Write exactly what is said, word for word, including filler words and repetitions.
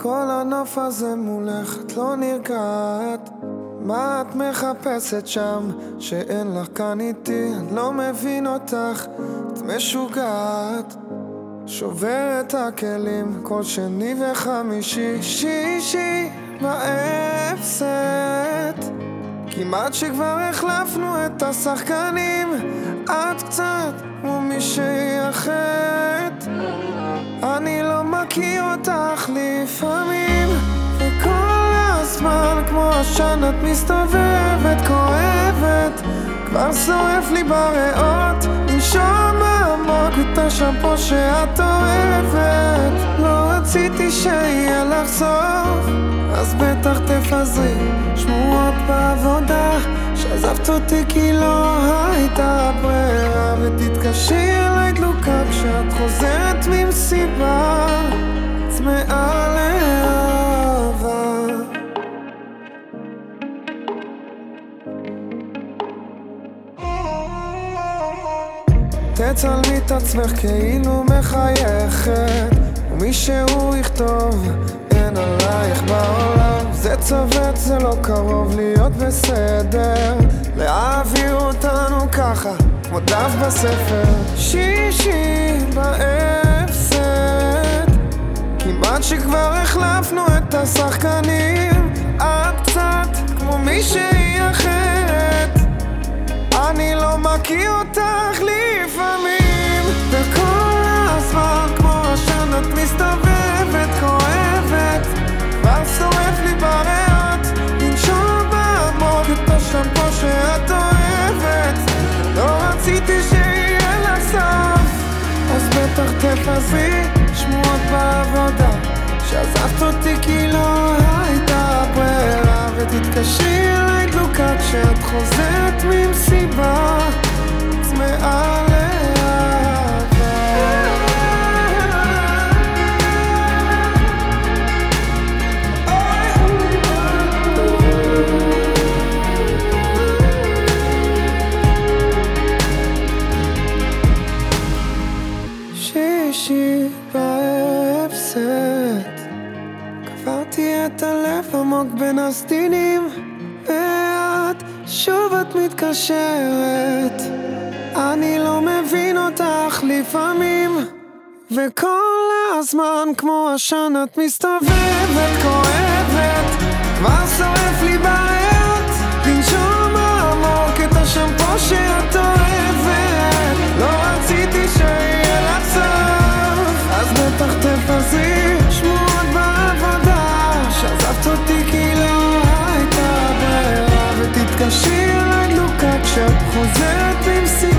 כל הנוף הזה מולך, את לא נרגעת. מה את מחפשת שם שאין לך כאן איתי? אני לא מבין אותך, את משוגעת. שובר את הכלים כל שני וחמישי, שישי באפסט. כמעט שכבר החלפנו את השחקנים, את קצת כמו מישהי אחרת. אני לא מכיר אותך לפעמים, וכל הזמן כמו עשן את מסתובבת, כואבת, כבר שורף לי בריאות. לנשום עמוק את השמפו שאת אוהבת. לא רציתי שיהיה לך סוף, אז בטח תפזרי שמועות בעבודה שעזבת אותי כי לא הייתה ברירה. ותתקשרי אליי דלוקה כשאת חוזרת ממסיבה, צמאה לאהבה. תצלמי את עצמך כאילו מחייכת, ומישהו יכתוב אין עלייך בעולם. זה צוות, זה לא קרוב להיות בסדר, להעביר אותנו ככה כמו דף בספר. שישי באפסט, כמעט שכבר החלפנו את השחקנים, את קצת כמו מישהי אחרת. אני לא מכיר אותך לפעמים, וכל הזמן כמו עשן את מסתובבת, כואבת, כבר שורף לי בריאות. לנשום בעמוק את השמפו שאת אוהבת. לא רציתי שיהיה לך סוף, אז בטח תפזרי שמועות בעבודה שעזבת אותי כי לא הייתה ברירה. ותתקשרי אליי דלוקה כשאת חוזרת ממסיבה, צמאה לאהבה. שישי באפסט, קברתי את הלב עמוק בין הסדינים, ואת שוב את מתקשרת. אני לא מבין אותך לפעמים, וכל הזמן כמו עשן את מסתובבת, כואבת, כבר שורף לי בריאות. לנשום עמוק את השמפו שאת אוהבת. לא רציתי שיהיה לך סוף, אז בטח תפזרי שמועות בעבודה שעזבת אותי כי לא הייתה ברירה. ותתקשרי אליי דלוקה כשאת חוזרת ממסיבה,